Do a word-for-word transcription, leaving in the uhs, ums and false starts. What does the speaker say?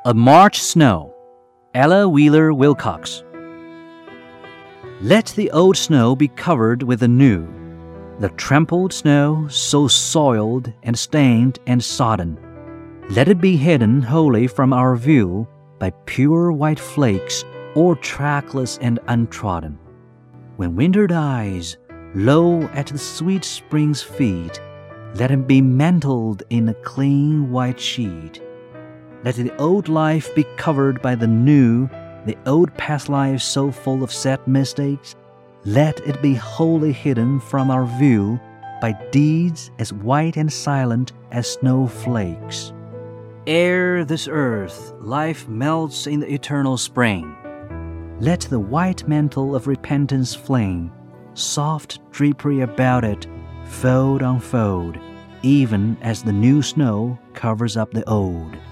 A March Snow, Ella Wheeler Wilcox. Let the old snow be covered with the new, the trampled snow so soiled and stained and sodden. Let it be hidden wholly from our view by pure white flakes, or trackless and untrodden. When winter dies, low at the sweet spring's feet, let him be mantled in a clean white sheet. Let the old life be covered by the new, the old past life so full of sad mistakes, let it be wholly hidden from our view by deeds as white and silent as snowflakes. Ere this earth life melts in the eternal spring, let the white mantle of repentance flame, soft drapery about it, fold on fold, even as the new snow covers up the old.